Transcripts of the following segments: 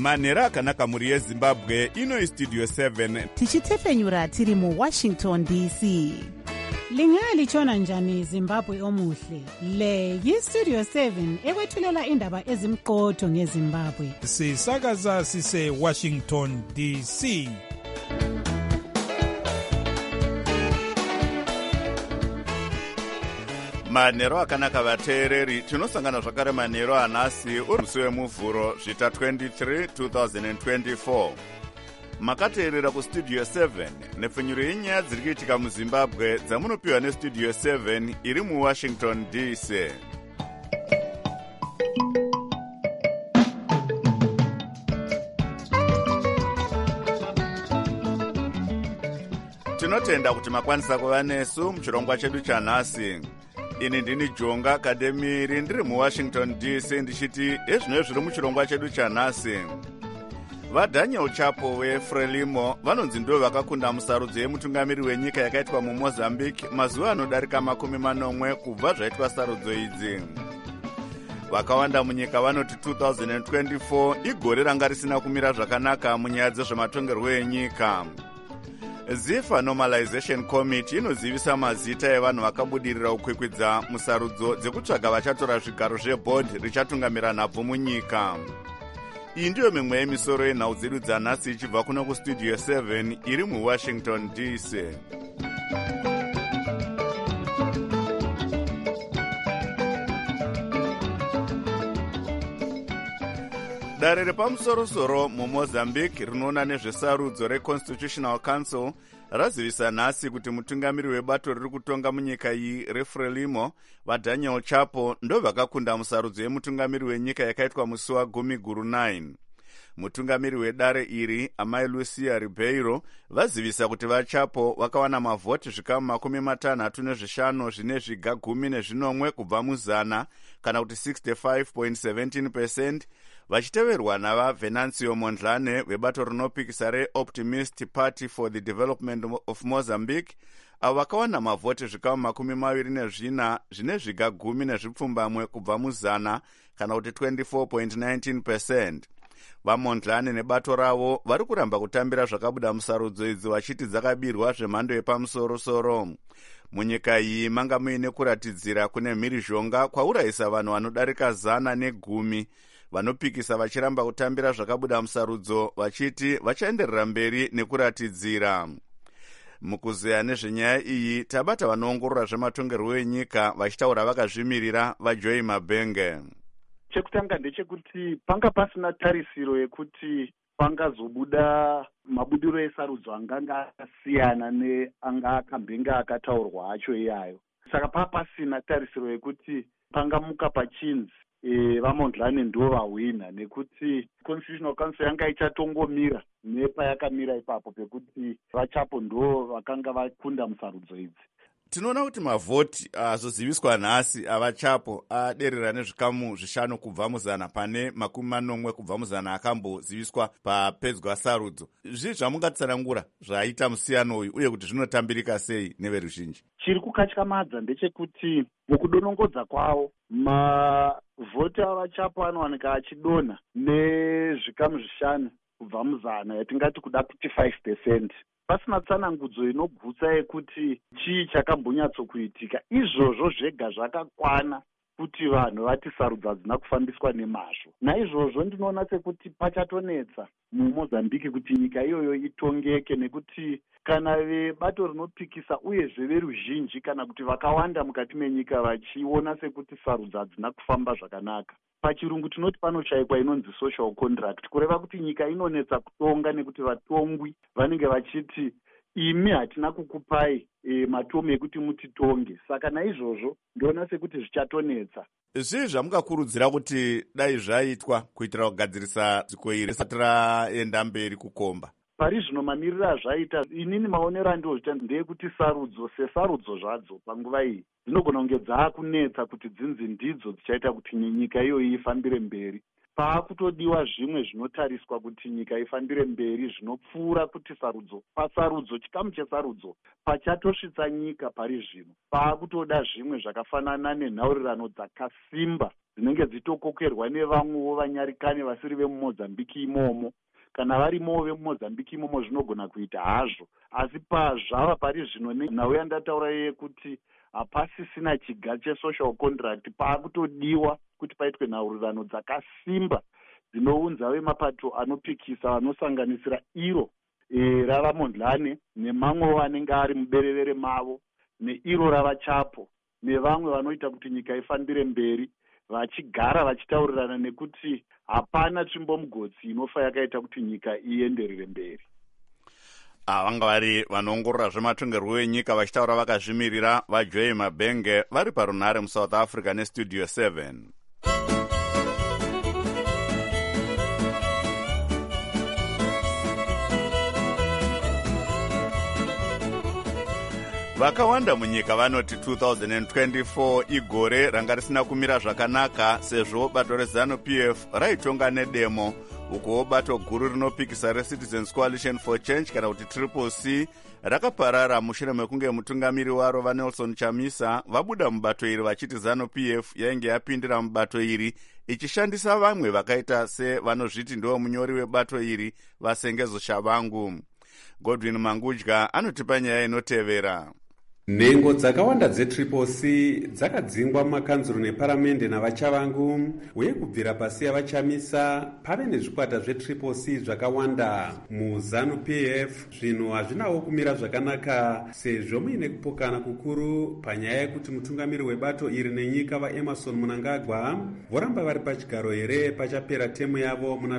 manhero akanaka mhuri yezimbabwe. Ino istudio 7 tichitefenyura tiri muWashington DC. Lingalitshona njani Zimbabwe omuhle? Le yiStudio 7 ekwethulela indaba ezimqotho ngeZimbabwe. Sisakaza sise Washington DC. manhero akanaka vateereri, tinosangana zvakare manhero anhasi musi wemuvhuro zvita 23 2024. Makateerera kustudio 7 nepfenyuro yenyaya dziri kuitika muzimbabwe dzamunopiwa nestudio 7 iri muWashington DC. Tinotenda kuti makwanisa kuva nesu muchirongwa chedu chanhasi. Ini ndini Jonga Akademiri ndiri muWashington DC ndichiti ezvino zviri muchirongwa chedu chanhasi. VaDaniel Chapo weFrelimo vanonzi ndo vakakunda musarudzo yemutungamiri wenyika yakaitwa muMozambique mazuva anodarika 40 kubva zvaitwa sarudzo idzi. Vakawanda munyika vanoti 2024 igore ranga risina kumira zvakanaka munyaya dzezvematongerwo enyika. Zifa Normalization Committee inozivisa mazita evanhu vakabudirira kukwikwidza musarudzo dzekutsvaga vachatora zvigaro zvebhodhi richatungamira nhabvu munyika. Iyi ndiyo mimwe yemisoro yenhau dzedu dzanhasi ichibva kuno kustudio 7 iri muWashington DC. Dare repamusoro-soro muMozambique rinoona nezvesarudzo reConstitutional Council razivisa nhasi kuti mutungamiri webato riri kutonga munyika iyi reFrelimo vaDaniel Chapo ndo vakakunda musarudzo yemutungamiri wenyika yakaitwa musi wa10/9. Mutungamiri wedare iri amai Lucia Ribeiro vazivisa kuti vaChapo vakawana mavhoti zvikamu 65 zvine zviga 10 kubva muzana kana kuti 65.17%, vachiteverwa navaVenancio Mondlane vebato rinopikisa reOptimist Party for the Development of Mozambique avo vakawana mavhoti zvikamu 24 zvine zviga 10 kubva muzana kana kuti 24.19%. VaMondlane nebato ravo vari kuramba kutambira zvakabuda musarudzo idzi vachiti dzakabirwa zvemhando yepamusoro-soro. Munyika iyi manga muine kuratidzira kune mhirizhonga kwaurayisa vanhu vanodarika 110 vanopikisa vachiramba kutambira zvakabuda musarudzo vachiti vachaenderera mberi nekuratidzira. Mukuzeya nezvenyaya iyi tabata vanoongorora zvematongerwo enyika vachitaura vakazvimirira vaJoy Mabenge. Chekutanga ndechekuti panga pasina tarisiro yekuti pangazobuda mabudiro esarudzo anganga akasiyana neanga akambenge akataurwa acho iyayo. Saka pasina tarisiro yekuti pangamuka pachinzi vaMondlane ndo vahwina, nekuti Constitutional Council yanga ichatongomira nepayakamira ipapo pekuti vaChapo ndo vakanga vakunda musarudzo idzi. Tinoona kuti mavhoti azoziviswa nhasi avaChapo aderera nezvikamu 5 kubva muzana pane 40 kubva muzana akamboziviswa papedzwa sarudzo. Zvii zvamungatsanangura zvaita musiyano uyu uye kuti zvinotambirika sei neveruzhinji? Chiri kukatyamadza ndechekuti mukudonongodza kwavo mavhoti avaChapo anowanika achidonha nezvikamu 5 kubva muzana yatingati kuda kuti 5%. Pasina tsanangudzo inogutsa yekuti chii chakambonyatsokuitika. Izvozvo zvega zvakakwana kuti vanhu vati sarudzo hadzina kufambiswa nemazvo. Naizvozvo ndinoona sekuti pachatonetsa muMozambique kuti nyika iyoyo itongeke, nekuti kana vebato rinopikisa uyezve veruzhinji kana kuti vakawanda mukati menyika vachiona sekuti sarudzo hadzina kufamba zvakanaka, pachirungu tinoti panoshayikwa inonzi social contract, kureva kuti nyika inonetsa kutonga nekuti vatongwi vanenge vachiti imi hatina kukupai matomu ekuti mutitonge. Saka naizvozvo ndoona sekuti zvichatonetsa. Zvii zvamungakurudzira kuti dai zvaitwa kuitira kugadzirisa ziko iri risati raenda mberi kukomba? Pari zvino mamiriro azvaita, inini maonero andozvita ndeyekuti sarudzo sesarudzo zvadzo panguva iyi dzinogona kunge dzaakunetsa kuti dzinzi ndidzo dzichaita kuti nyika iyoyi ifambire mberi. paakutodiwa zvimwe zvinotariswa kuti nyika ifambire mberi zvinopfuura kuti pasarudzo, chikamu chesarudzo pachatosvitsa nyika pari zvino. Paakutoda zvimwe zvakafanana nenhaurirano dzakasimba dzinenge dzitokokerwa nevamwewo vanyarikane vasiri vemumozambiki imomo. Kana varimowo vemumozambiki imomo zvinogona kuita hazvo, asi zvava pari zvino nhau yandataura yekuti hapasisina chiga chesocial contract, paakutodiwa kuti paitwe nhaurirano dzakasimba dzinounza vemapato anopikisa vanosanganisira iro ravamondlane nemamwewo anenge ari muberevere mavo, neiro ravachapo nevamwe vanoita kuti nyika ifambire mberi, vachigara vachitaurirana nekuti hapana tsvimbo mugodzi inofa yakaita kuti nyika ienderere mberi. Vanga vari vanoongorora zvematongerwo enyika vachitaura vakazvimirira vaJoy Mabenge vari parunhare muSouth Africa nestudio 7. Vakawanda munyika vanoti 2024 igore ranga risina kumira zvakanaka sezvo bato reZANU-PF raitonga nedemo, uko bato guru rinopikisa reCitizens Coalition for Change kana kuti CCC rakaparara mushure mekunge mutungamiri waro vaNelson Chamisa vabuda mubato iri vachiti ZANU-PF yainge yapindira mubato iri ichishandisa vamwe vakaita sevanozviti ndiwo munyori webato iri vaSengezo Shavangu. Godwin Mangudya anotipa nyaya inotevera. Nhengo dzakawanda dzeCCC dzakadzingwa mumakanzuro neparamende navaChavangu, uye kubvira pasi yavaChamisa pave nezvikwata zveCCC zvakawanda. MuZANU-PF zvinhu hazvinawo kumira zvakanaka sezvo muine kupokana kukuru panyaya yekuti mutungamiri webato iri nenyika vaEmerson Mnangagwa voramba vari pachigaro here pachapera temu yavo muna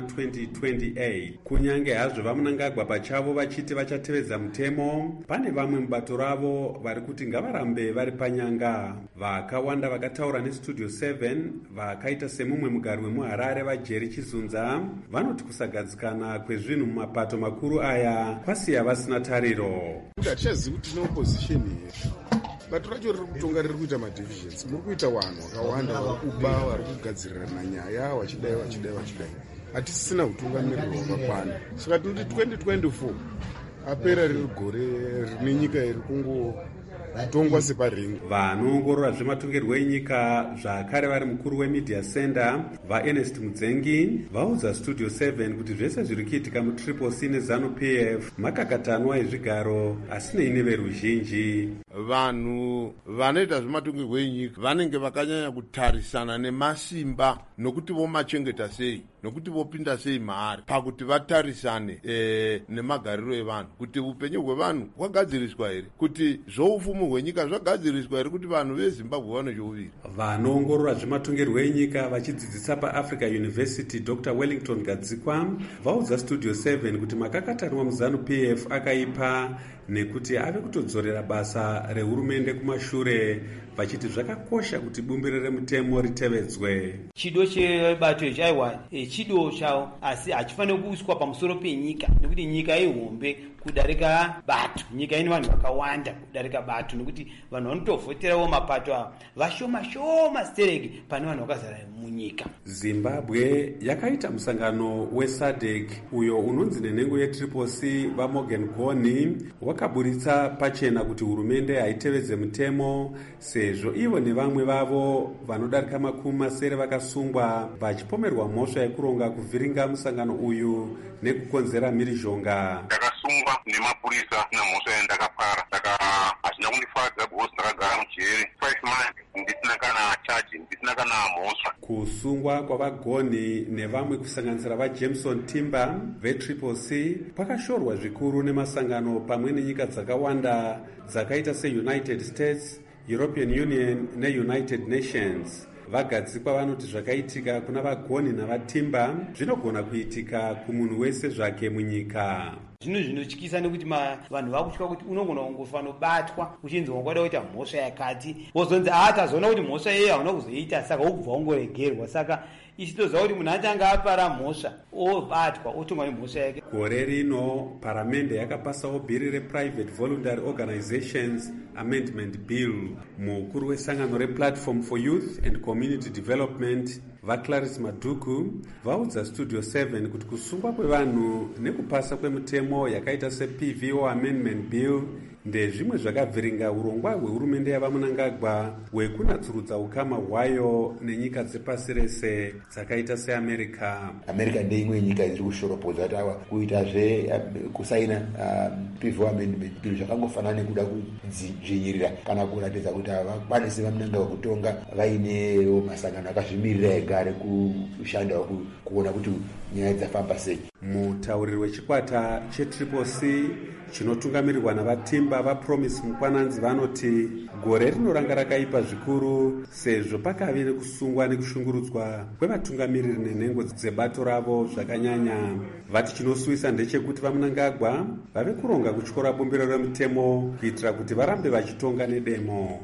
2028. Kunyange hazvo vaMnangagwa pachavo vachiti vachatevedza mutemo, pane vamwe mubato ravo vari kuti ngavarambe vari panyanga. Vakawanda vakataura nestudio 7 vakaita semumwe mugari wemuHarare vaJerry Chizunza vanoti kusagadzikana kwezvinhu mumapato makuru aya kwasiya vasina tariro. Hatichazivi kuti tine opposition here. Bato racho riri kutonga riri kuita madivisions. Muri kuita vanhu vakawanda vari kuba vari kugadzirirana nyaya vachidai. Hatisisina utungamiri hwakakwana. Saka tinoti 2024 apera riri gore rine nyika iri kutongwa separingi. Vanoongorora zvematongerwo enyika zvakare vari mukuru wemedia center vaErnest Mudzengi vaudza studio 7 kuti zvese zviri kuitika muCCC neZANU-PF makakatanwa ezvigaro asinei neveruzhinji. Vanhu vanoita zvematongerwo enyika vanenge vakanyanya kutarisana nemasimba nokuti vomachengeta sei, nokuti vopinda sei mahari pakuti vatarisane nemagariro evanhu, kuti upenyu hwevanhu hwagadziriswa here, kuti zvoupfumu hwenyika zvagadziriswa here, kuti vanhu veZimbabwe vanochouvira. Vanoongorora zvematongerwo enyika vachidzidzisa paAfrica University Dr. Wellington Gadzikwa vaudza studio 7 kuti makakatanwa muZANU-PF akaipa nekuti ave kutodzorera basa rehurumende kumashure, vachiti zvakakosha kuti bumbiro remutemo ritevedzwe. Chido chebato ichi aiwa chido chavo, asi hachifaniri kuiswa pamusoro penyika, nekuti nyika ihombe kudarika bato. Nyika ine vanhu vakawanda kudarika bato, nekuti vanhu vanotovhoterawo mapato ava vashoma stereki pane vanhu vakazara munyika. Zimbabwe yakaita musangano weSADC uyo unonzi nenhengo yeCCC vaMorgan Goni wakaburitsa pachena kuti hurumende haitevedze mutemo sezvo ivo nevamwe vavo vanodarika 70 vakasungwa vachipomerwa mhosva yekuronga kuvhiringa musangano uyu nekukonzera mhirizhonga. Ndakasungwa nemapurisa namhosva yandakapara, saka hazvina kundifadza because ndakagara mujeri 5 months ndisina kana chaji, ndisina kana mhosva. Kusungwa kwavaGoni nevamwe kusanganisira vaJameson Timber veCCC kwakashorwa zvikuru nemasangano pamwe nenyika dzakawanda dzakaita seUnited States, European Union neUnited Nations. Vagadzikwa vanoti zvakaitika kuna vaGoni navaTimber zvinogona kuitika kumunhu wese zvake munyika. Zvinhu zvinotyisa nekuti vanhu vakutya kuti unogona kungofanobatwa uchinzi wangwada kuita mhosva yakati, wozonzi tazoona kuti mhosva iyeyo hauna kuzoita, saka ubva wangoregerwa. Saka isi toziva kuti munhu achanga apara mhosva obatwa otongwa nemhosva yake. Gore rino paramende yakapasawo bhiri rePrivate Voluntary Organizations Amendment Bill. Mukuru wesangano rePlatform for Youth and Community Development vaClarice Maduku vaudza Studio 7 kuti kusungwa kwevanhu nekupasa kwemutemo yakaita sePVO Amendment Bill ndezvimwe zvakabviringa urongwa hwehurumende yavamunangagwa hwekunatsurudza ukama hwayo nenyika dzepasi rese dzakaita seamerica. America ndeimwe nyika iri kushoropodza kuti kuitazve kusaina PVO Amendment Bill zvakangofanana nekuda kudzvinyirira kana kuratidza kuti havakwanisi vamunangagwa kutonga vainewo masangano akazvimirira egare kushandawo kuona kuti nyaya dzafamba sei. Mutauriri wechikwata cheTriple-C chinotungamirirwa navatimba vaPromise Mukwananzi vanoti gore rinoranga rakaipa zvikuru sezvo pakavi nekusungwa nekushungurudzwa kwevatungamiriri nenhengo dzebato ravo zvakanyanya. Vati chinosuvisa ndechekuti vamunangagwa vave kuronga kutyora bumbiro remutemo kuitira kuti varambe vachitonga nedemo.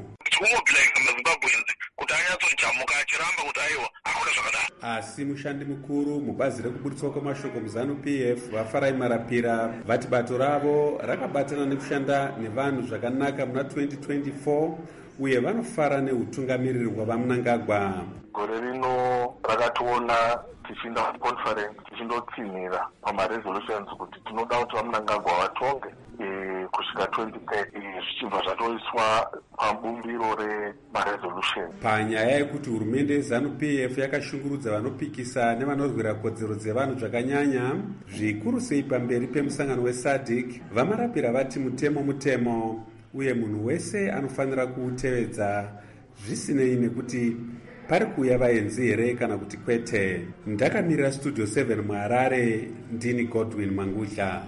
Asi mushandi mukuru mubazi rekuburitswa kwemashoko muZANU-PF vaFarai Marapira vati bato ravo rakabatana nekushanda nevanhu zvakanaka muna 2024 uye vanofara neutungamiriri hwavamunangagwa. Gore rino rakationa tichienda kuconference tichindotsinhira pamaresolutions kuti tinoda kuti vamunangagwa vatonge kusvika 2030 zvichibva zvatoiswa pabumbiro remaresolution. Panyaya yekuti hurumende yeZANU-PF yakashungurudza vanopikisa nevanorwira kodzero dzevanhu zvakanyanya zvikuru sei pamberi pemusangano weSADC, vaMarapira vati mutemo uye munhu wese anofanira kuutevedza zvisinei nekuti pari kuuya vaenzi here kana kuti kwete. Ndakamirira Studio 7 muHarare, ndini Godwin Mangudla.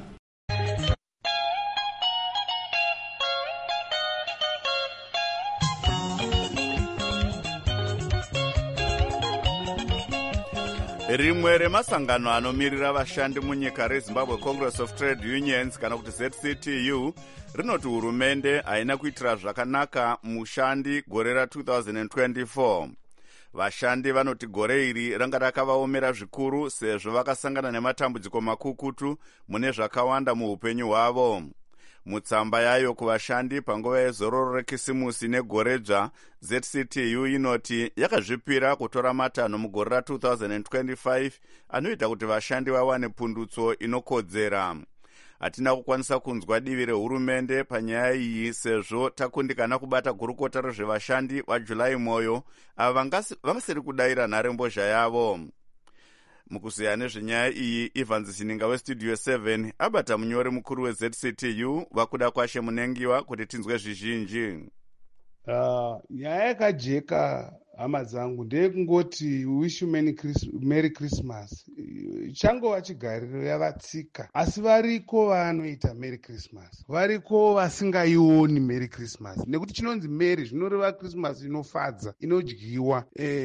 Rimwe remasangano anomirira vashandi munyika reZimbabwe Congress of Trade Unions kana kuti ZCTU rinoti hurumende haina kuitira zvakanaka mushandi gore ra2024. Vashandi vanoti gore iri ranga rakavaomera zvikuru sezvo vakasangana nematambudziko makukutu mune zvakawanda muupenyu hwavo. Mutsamba yayo kuvashandi panguva yezororo rekisimusi negoredzva, ZCTU inoti yakazvipira kutora matanho mugore ra2025 anoita kuti vashandi vawane pundutso inokodzera. Hatina kukwanisa kunzwa divi rehurumende panyaya iyi sezvo takundikana kubata gurukota rezvevashandi vaJulai Moyo ava vangasiri kudayira nharembozha yavo. Mukusiyana nezvenyaya iyi, Evans Sininga weStudio 7 abata munyori mukuru weZCTU vakuda kwashe munengiwa kuti tinzwe zvizhinji. Nyaya yakajeka hama dzangu ndeyekungoti wish you Merry Christmas. Changova chigariro yavatsika, asi variko vanoita Merry Christmas, variko vasingaioni Merry Christmas. Nekuti chinonzi Merry zvinoreva Christmas inofadza, inodyiwa,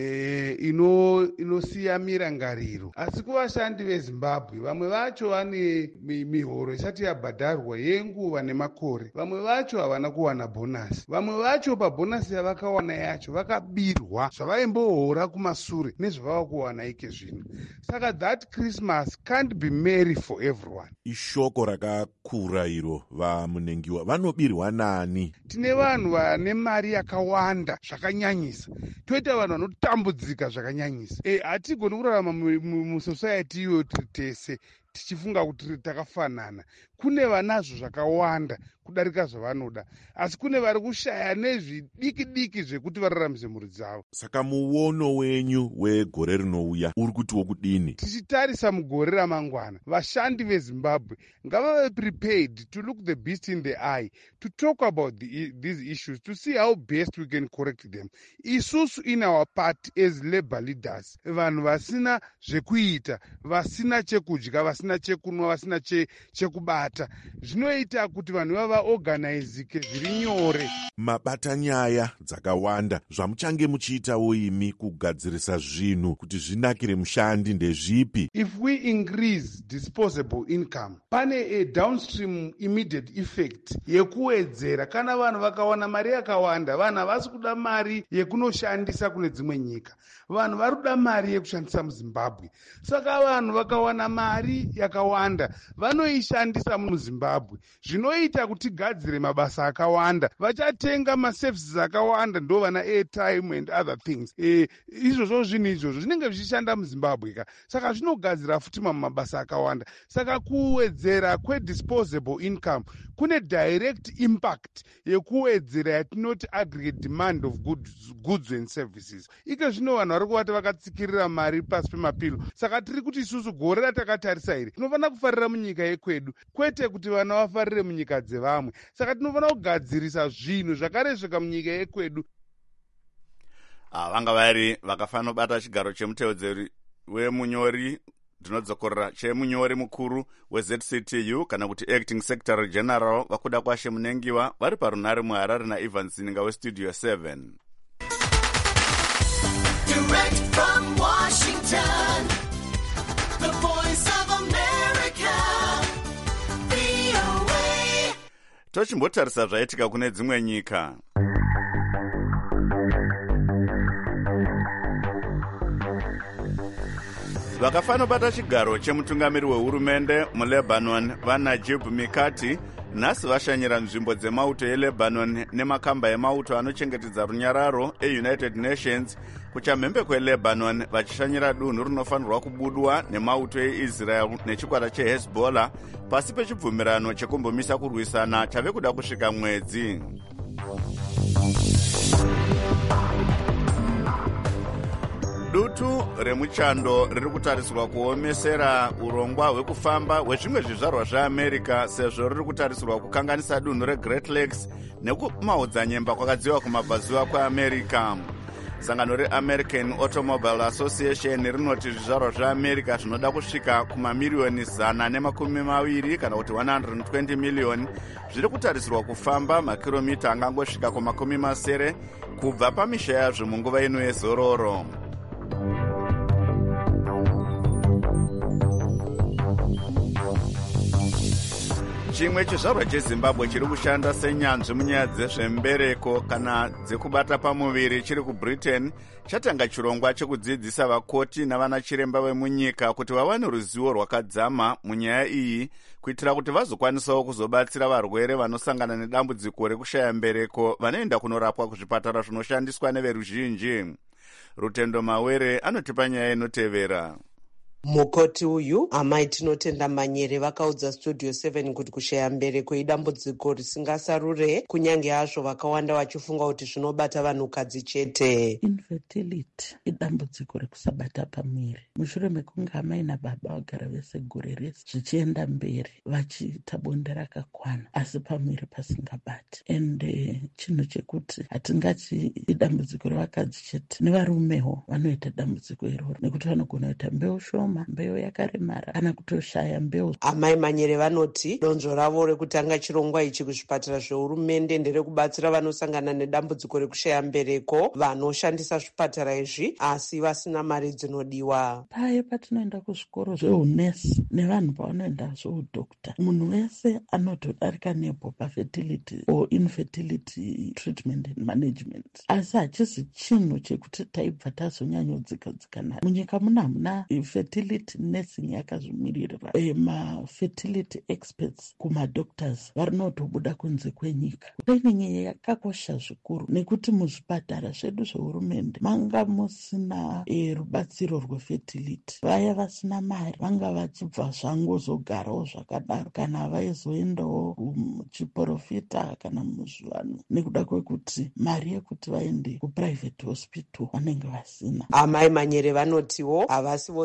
inosiya mirangariro. Asi kuvashandi veZimbabwe, vamwe vacho vane mihoro isati yabhadharwa yenguva nemakore, vamwe vacho havana kuwana bonasi, vamwe vacho pabhonasi yavakawana yacho vakabirwa zvavaimbohora kumasure nezvavava kuwana ike zvino. Saka that Christmas can't be merry for everyone. Ishoko rakakura iro vamunengiwa. Vanobirwa nani? Tine vanhu vane mari yakawanda zvakanyanyisa, toita vanhu vanotambudzika zvakanyanyisa. Hatigoni kurarama musociety iyo tiri tese tichifunga kuti takafanana. Kune vanazvo zvakawanda kudarika zvavanoda, asi kune vari kushaya nezvidiki diki zvekuti vararamise mhuri dzavo. Saka muono wenyu wegore rinouya uri kuti wokudini? Tichitarisa mugore ramangwana, vashandi veZimbabwe ngavave prepared to look the beast in the eye, to talk about these issues, to see how best we can correct them. Isusu in our part as labor leaders, vanhu vasina zvekuita, vasina chekudya, vasina chekunwa, vasina chekubata. Zvinoita kuti vanhu vavaorganizike zviri nyore. Mabata nyaya dzakawanda zvamuchange muchiitawo imi kugadzirisa zvinhu kuti zvinakire mushandi ndezvipi? If we increase disposable income, pane a downstream immediate effect yekuwedzera. Kana vanhu vakawana mari yakawanda, vanhu havasi kuda mari yekunoshandisa kune dzimwe nyika. Vanhu vari kuda mari yekushandisa muZimbabwe. Saka vanhu vakawana mari yakawanda vanoishandisa muZimbabwe. Zvinoita kuti tigadzire mabasa akawanda. Vachatenga maservices akawanda, ndo vana airtime and other things. Izvozvo zvinhu izvozvo zvinenge zvichishanda muZimbabwe ka. Saka zvinogadzira futi mabasa akawanda. Saka kuwedzera disposable income kune direct impact yekuwedzera yatinoti aggregate demand of goods and services. Ike zvino vanhu vari kuvati vakatsikirira mari pasi pemapilo. Saka tiri kuti isusu gore ratakatarisa iri tinofanira kufarira munyika yekwedu, kwete kuti vana vafarire munyika dzevamwe. Saka tinofanira kugadzirisa zvinhu zvakarezveka munyika yekwedu. Vanga vari vakafanira kubata chigaro chemutevedzeri wemunyori ndinodzokorera chemunyori mukuru weZCTU kana kuti acting secretary general vakuda kwashe munengiwa vari parunare muHarare naEvans Zininga westudio 7. Direct from Washington, the voice of America, VOA. Tochimbotarisa zvaitika kune dzimwe nyika. Vakafanira bata chigaro chemutungamiri wehurumende muLebanon vaNajib Mikati nhasi vashanyira nzvimbo dzemauto eLebanon nemakamba emauto anochengetedza runyararo eUnited Nations kuchamhembe kweLebanon, vachishanyira dunhu rinofanirwa kubudwa nemauto eIsrael nechikwata cheHezbollah pasi pechibvumirano chekumbomisa kurwisana chave kuda kusvika mwedzi. Dutu remuchando riri kutarisirwa kuomesera urongwa hwekufamba hwezvimwe zvizvarwa zveAmerica sezvo riri kutarisirwa kukanganisa dunhu reGreat Lakes nekumaodzanyemba kwakadziwa kumabvazuva kweAmerica. Sangano reAmerican Automobile Association rinoti zvizvarwa zveAmerica zvinoda kusvika kumamiliyoni 120 kana kuti 120 miliyoni zviri kutarisirwa kufamba makiromita angangosvika ku70 kubva pamisha yazvo munguva ino yezororo. Chimwe chizvarwa cheZimbabwe chiri kushanda senyanzvi munyaya dzezvembereko kana dzekubata pamuviri chiri kuBritain chatanga chirongwa chekudzidzisa vakoti navana chiremba vemunyika kuti vawane ruzivo rwakadzama munyaya iyi kuitira kuti vazokwanisawo kuzobatsira varwere vanosangana nedambudziko rekushaya mbereko vanoenda kunorapwa kuzvipatara zvinoshandiswa neveruzhinji. Rutendo Mawere anotipa nyaya inotevera. Mukoti uyu amai Tinotenda Manyere vakaudza studio 7 kuti kushaya mbereko idambudziko risingasarure kunyange hazvo vakawanda vachifunga kuti zvinobata vanhukadzi chete. Infertility idambudziko rekusabata pamwiri. Mushure mekunge amai nababa vagara vese gore rese zvichienda mberi vachiita bonde rakakwana asi pamwiri pasingabati. Ende chinhu chekuti hatingati idambudziko revakadzi chete, nevarumewo vanoita dambudziko iroro nekuti vanogona kuita mbeu shoma, mbeu yakaremara kana kutoshaya mbeu. Amai Manyere vanoti donzvo ravo rekutanga chirongwa ichi kuzvipatara zvehurumende nderekubatsira vanosangana nedambudziko rekushaya mbereko vanoshandisa zvipatara izvi asi vasina mari dzinodiwa. Paye patinoenda kuzvikoro zveunesi nevanhu pavanoenda zveudokta, munhu wese anotodarika nepo pafertility or infertility treatment and management, asi hachisi chinhu chekuti taibva tazonyanyodzikadzikana. Munyika muna fertility nursing yakazvimirira. Ma-fertility experts kumadoctors varinotobuda kunze kwenyika. Training yakakosha zvikuru nekuti muzvipatara zvedu zvehurumende manga musina rubatsiro rwefertility. Vaya vasina mari vanga vachibva zvangozogarawo zvakadaro kana vaizoendawo kuchiprofita kana muzvivano nekuda kwekuti mari yekuti vaende kuprivate hospital vanenge vasina. Amai Manyere vanotiwo havasi vose vanoshandisa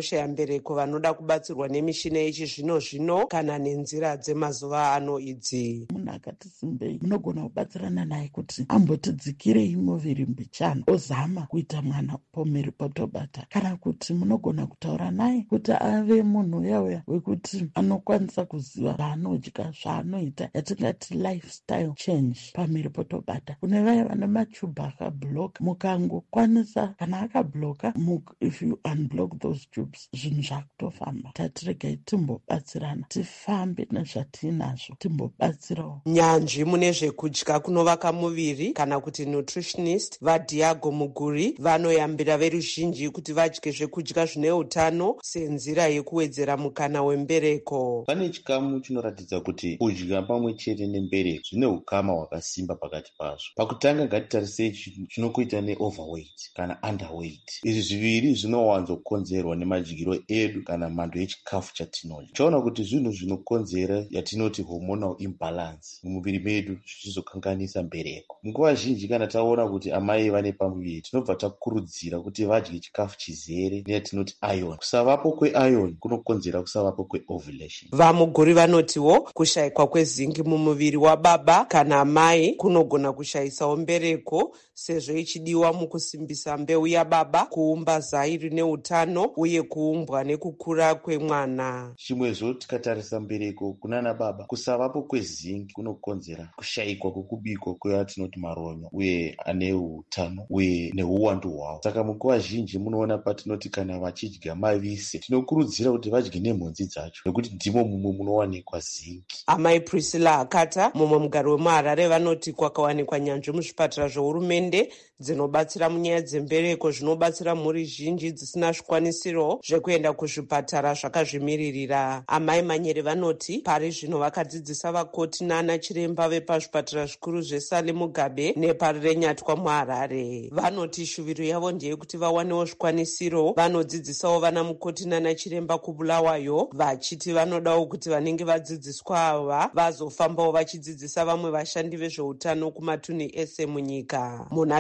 kushayambereko vanoda kubatsirwa nemishina yechizvino-zvino kana nenzira dzemazuva ano idzi. Munhu akati simbei munogona kubatsirana naye kuti ambotidzikirei muviri mbichana ozama kuita mwana pomhiri potobata, kana kuti munogona kutaura naye kuti ave munhu uyauya wekuti anokwanisa kuziva zvaanodya, zvaanoita, yatingati lifestyle change pamhiri potobata. Kune vaya vane matubha akabloka, mukangokwanisa kana akabloka, if you unblock those tubes, zvinhu zvakutofamba. Tatiregai timbobatsirana, tifambe nezvatinazvo, timbobatsirawo. Nyanzvi mune zvekudya kunovaka muviri kana kuti nutritionist vaDiago Muguri vanoyambira veruzhinji kuti vadye zvekudya zvine utano senzira yekuwedzera mukana wembereko. Pane chikamu chinoratidza kuti kudya pamwe chete nembereko zvine ukama hwakasimba pakati pazvo. Pakutanga ngatitarisei chinokuita neoverweight kana underweight. Izvi zviviri zvinowanzokonzerwa nemadyiro edu kana mhando yechikafu chatinodya. Tichaona kuti zvinhu zvinokonzera yatinoti hormonal imbalance mumuviri medu zvichizokanganisa mbereko. Nguva zhinji kana taona kuti amai vane pamuviri, tinobva takurudzira kuti vadye chikafu chizere neyatinoti iron. Kusavapo kweiron kunokonzera kusavapo kweovulation. VaMuguri vanotiwo kushayikwa kwezingi mumuviri wababa kana mai kunogona kushayisawo mbereko sezvo ichidiwa mukusimbisa mbeu yababa, kuumba zai rine utano uye kuumbwa nekukura kwemwana. Chimwezvo tikatarisa mbereko kunana baba, kusavapo kwezingi kunokonzera kushayikwa kwekubikwa kweyatinoti maronyo uye ane utano uye neuwandu hwawo. Saka munguva zhinji munoona patinoti kana vachidya mavise tinokurudzira kuti vadye nemhodzi dzacho nekuti ndimo mumwe munowanikwa zingi. Amai Priscilla Akata, mumwe mugari wemuHarare, vanoti kwakawanikwa nyanzvi muzvipatara zveHurumende dzinobatsira munyaya dzembereko zvinobatsira mhuri zhinji dzisina zvikwanisiro zvekuenda kuzvipatara zvakazvimiririra. Amai Manyere vanoti pari zvino vakadzidzisa vakoti nana chiremba vepazvipatara zvikuru zveSally Mugabe nepari reNyatwa muHarare. Vanoti shuviro yavo ndeyekuti vawanewo zvikwanisiro. Vanodzidzisawo vana mukoti nana chiremba kuBulawayo, vachiti vanodawo kuti vanenge vadzidziswa ava vazofambawo vachidzidzisa vamwe vashandi vezveutano kumatunhu ese munyika. Muna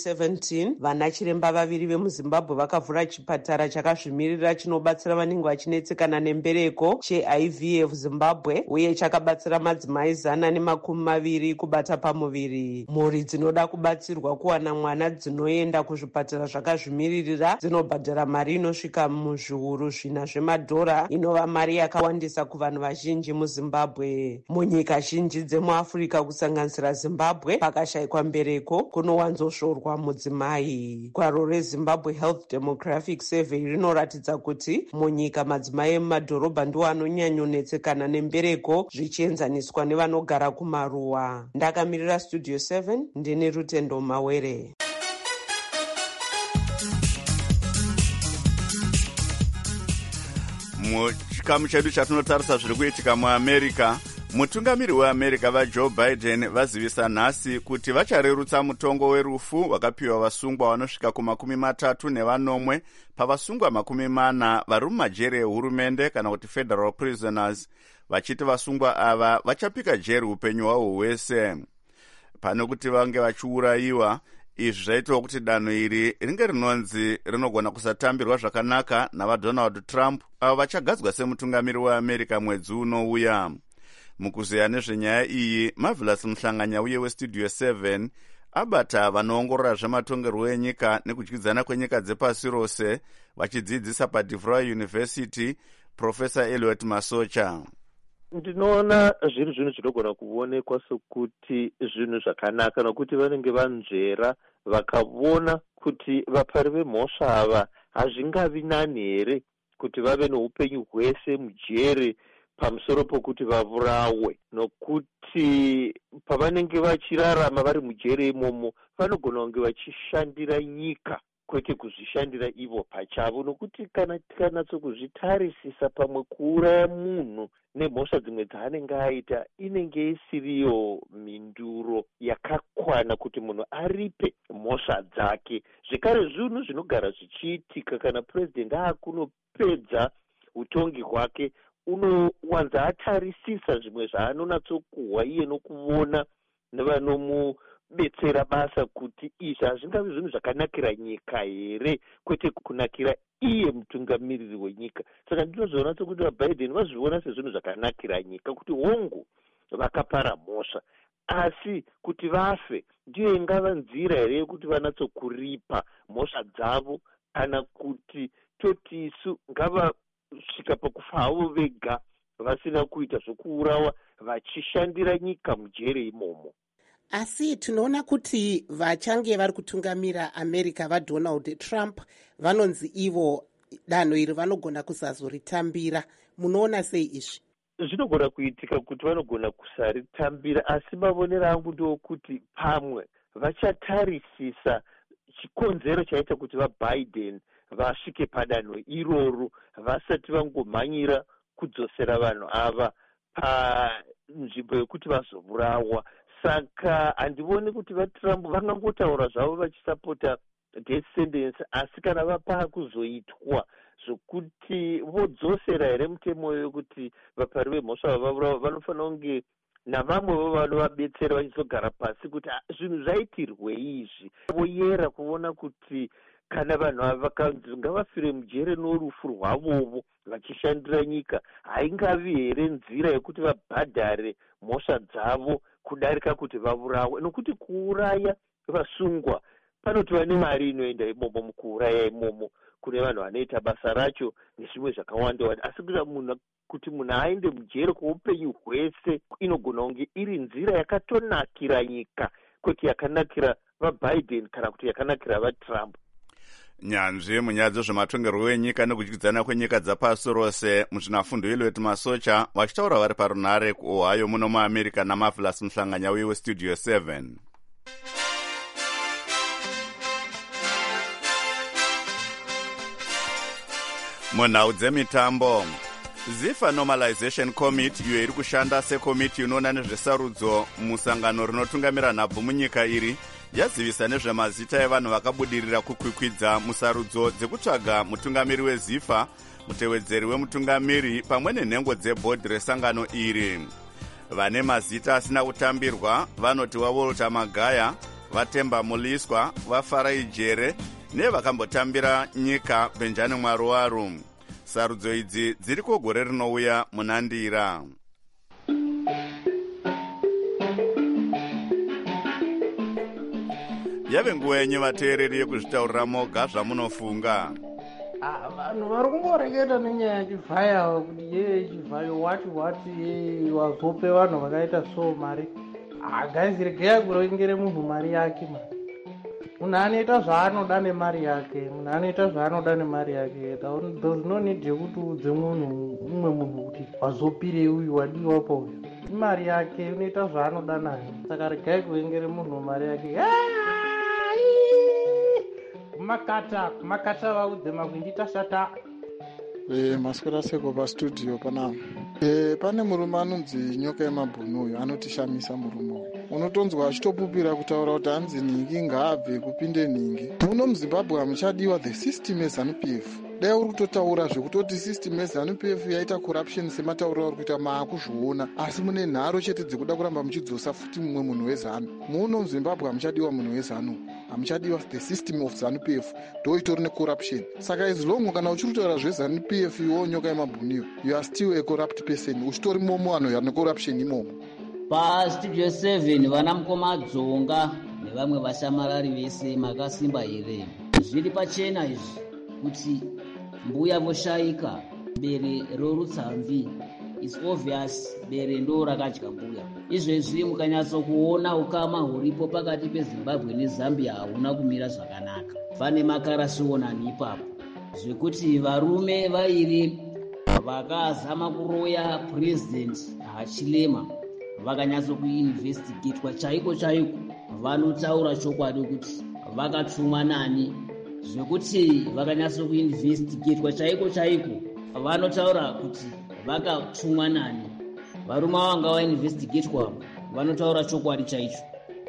2017 vana chiremba vaviri vemuZimbabwe vakavhura chipatara chakazvimirira chinobatsira vanenge vachinetsekana nembereko cheIVF Zimbabwe uye chakabatsira madzimai 120 kubata pamuviri. Mhuri dzinoda kubatsirwa kuwana mwana dzinoenda kuzvipatara zvakazvimiririra dzinobhadhara mari inosvika muzviuru 4 zvemadhora, inova mari yakawandisa kuvanhu vazhinji muZimbabwe. Munyika zhinji dzemuAfrica kusanganisira Zimbabwe, pakashayikwa mbereko kunowanzoshorwa mudzimai. Gwaro reZimbabwe Health Demographic Survey rinoratidza kuti munyika madzimai emumadhorobha ndiwo anonyanyonetsekana nembereko zvichienzaniswa nevanogara kumaruwa. Ndakamirira Studio 7 ndini Rutendo Mawere. Muchikamu chedu chatinotarisa zviri kuitika muAmerica, mutungamiri weAmerica vaJoe Biden vazivisa nhasi kuti vacharerutsa mutongo werufu wakapiwa vasungwa vanosvika ku30 pavasungwa 40 vari mumajeri ehurumende kana kuti federal prisoners, vachiti vasungwa ava vachapika jeri upenyu hwavo hwese. Pane kuti vange vachiurayiwa, izvi zvaitawo kuti danho iri ringe rinonzi rinogona kusatambirwa zvakanaka navaDonald Trump avo vachagadzwa semutungamiri weAmerica mwedzi unouya. Mukuzeya nezvenyaya iyi, Marvelous Muhlanganya uye weStudio 7 abata vanoongorora zvematongerwo enyika nekudyidzana kwenyika dzepasi rose vachidzidzisa paDeVry University, Professor Elliot Masocha. Ndinoona zviri zvinhu zvinogona kuonekwa sokuti zvinhu zvakanaka nokuti vanenge vanzvera vakaona kuti vapari vemhosva ava hazvingavi nani here kuti vave noupenyu hwese mujeri pamusoro pokuti vavurawe, nokuti pavanenge vachirarama vari mujeri imomo vanogona kunge vachishandira nyika kwete kuzvishandira ivo pachavo, nokuti kana tikanatsokuzvitarisisa pamwe kuuraya munhu nemhosva dzimwe dzaanenge aita inenge isiriyo minduro yakakwana kuti munhu aripe mhosva dzake. Zvekare zvinhu zvinogara zvichiitika kana purezidendi aakunopedza utongi hwake, unowanza atarisisa zvimwe zvaanonatsokuhwa iye nokuona nevanomu betsera basa kuti izvi hazvingavi zvinhu zvakanakira nyika here kwete kunakira iye mutungamiriri wenyika. Saka ndinozoona sekuti vaBiden vazviona sezvinhu zvakanakira nyika kuti hongu vakapara mhosva, asi kuti vafe ndiyo ingava nzira here yekuti vanatsokuripa mhosva dzavo, kana kuti toti isu ngavasvika pakufa havo vega vasina kuita zvokuurawa vachishandira nyika mujere imomo. Asi tinoona kuti vachange vari kutungamira America vaDonald Trump vanonzi ivo danho iri vanogona kusazoritambira. Munoona sei izvi? Zvinogona kuitika kuti vanogona kusaritambira, asi mavonero angu ndokuti pamwe vachatarisisa chikonzero chaita kuti vaBiden vasvike padanho iroro vasati vangomhanyira kudzosera vanhu ava panzvimbo yekuti vazovurawa. Saka handivoni kuti vaTrump vangangotaura zvavo vachisapota death sentence, asi kana vapaa kuzoitwa zvokuti vodzosera here mutemo yokuti vapari vemhosva vavurawa vanofanira kunge navamwe vanovabetsera vachizogara pasi kuti zvinhu zvaitirwei izvi, voyera kuona kuti kana vanhu ava vakanzi ngavafire mujere norufu rwavovo vachishandira nyika, haingavi here nzira yekuti vabhadhare mhosva dzavo kudarika kuti vavurawe, nokuti kuuraya vasungwa panoti vane mari inoenda imomo mukuuraya imomo kune vanhu vanoita basa racho nezvimwe zvakawanda wanda. Asi kuti munhu aende mujere kweupenyu hwese inogona kunge iri nzira yakatonakira nyika kwete yakanakira vaBiden kana kuti yakanakira vaTrump. Nyanzvi munyaya dzezvematongerwo enyika nekudyidzana kwenyika dzapasi rose muzvinafundo ilweti masocha vachitaura vari parunhare kuOhio muno muAmerica naMarvelous Muhlanganya weStudio 7. Munhau dzemitambo, ZIFA Normalization Committee iyo iri kushanda sekomiti inoona nezvesarudzo musangano rinotungamira nhabvu munyika iri yazivisa nezvemazita evanhu vakabudirira kukwikwidza musarudzo dzekutsvaga mutungamiri weZIFA, mutevedzeri wemutungamiri pamwe nenhengo dzebhodhi resangano iri. Vane mazita asina kutambirwa vanoti vaWalter Magaya, vaTemba Muliswa, vaFarai Jere nevakambotambira nyika Benjani Mwaruwaru. Sarudzo idzi dziri kugore rinouya munandira. Yave nguva yenyu vateereri yekuzvitaurira moga zvamunofunga. Vanhu vari kungoreketa nenyaya yechivhayo kuti ye chivhayo wati wazope vanhu vakaita so mari. Guys, regai kurengere munhu mari yake. Munhu anoita zvaanoda nemari yake. There's no need yekuti udze munhu umwe munhu kuti wazopire uyu wadiwa pauyu. Mari yake unoita zvaanoda nayo. Saka regai kurengere munhu mari yake. Kumakata vaudze magwindi tashata. Maswera seko pastudio panapa. Pane murume anonzi nyoka yemabhunu anotishamisa murume uyu. Unotonzwa achitopupira kutaura kuti hanzi ningi ngaabve kupinde ningi. Muno muZimbabwe hamuchadiwa the system yeZANU-PF. Dai uri kutotaura zvekutoti system yeZANU-PF yaita corruption sematauriro ari kuita maakuzviona, asi mune nharo chete dzekuda kuramba muchidzosa futi mumwe munhu weZANU. Muno muZimbabwe hamuchadiwa munhu weZANU, hamuchadiwa the system of ZANU-PF, ndo itori necorruption. Saka as long kana uchiri kutaura zveZANU-PF iwo nyoka yemabhuniyo, you are still a corrupt person, uchitori momo vanhu vari necorruption imomo. PaStudio 7 vana mukoma dzonga nevamwe vashamarari vese makasimba here. Zviri pachena izvi kuti mbuya voshayika bere rorutsamvi. It's obvious bere ndo rakadya mbuya. Izvezvi mukanyatsokuona ukama huripo pakati peZimbabwe neZambia hauna kumira zvakanaka. Pane makarasonani ipapo zvekuti varume vairi vakazama kuroya president Hachilema vakanyatsokuinvestigatwa chaiko vanotaura chokwadi kuti vakatumwa nani, zvekuti vakanyatsokuinvestigatwa chaiko vanotaura kuti vakatumwa nani. Varume vanga vainvestigatwa vanotaura chokwadi chaicho.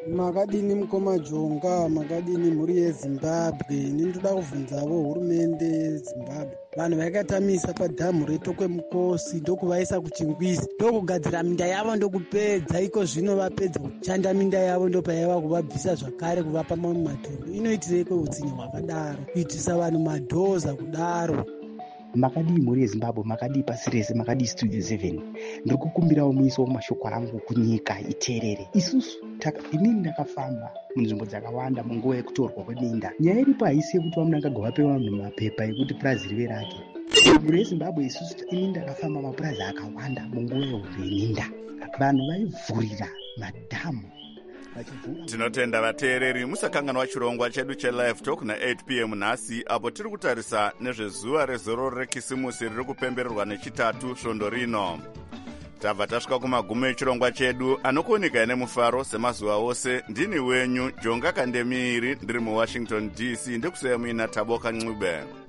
Makadini mukoma Jonga, makadini mhuri yeZimbabwe. Ndinoda kubvunzavo hurumende yeZimbabwe. Vanhu vakatamisa padhamu reTokwe Mukosi ndokuvaisa kuchingwizi, ndokugadzira minda yavo ndokupedza. Iko zvino vapedza kushanda minda yavo ndopayava kuvabvisa zvakare kuvapa mamwe matoro. Inoitireiko utsinye hwakadaro kuitisa vanhu madhoza kudaro? Makadii mhuri yeZimbabwe, makadii pasi rese, makadii Studio 7. Ndiri kukumbirawo muisawo mashoko angu kunyika iterere. Isusu inini ndakafamba munzvimbo dzakawanda munguva yekutorwa kweminda. Nyaya iripo haisi yekuti vamunanga vape vanhu mapepa ekuti purazi rive rake. Mhuri yeZimbabwe isusu inini ndakafamba mapurazi akawanda munguva yeminda. Vanhu vaivhurira madhamu. Tinotenda vateereri musakanganwa chirongwa chedu chelive talk na8 p.m. nhasi apo tiri kutarisa nezvezuva rezororo rekisimusi riri kupembererwa nechitatu svondo rino. Tabva tasvika kumagumo echirongwa chedu anokuoneka nemufaro semazuva ose. Ndini wenyu Jonga Kandemiiri ndiri muWashington DC, ndikuseya muina Taboka Ncube.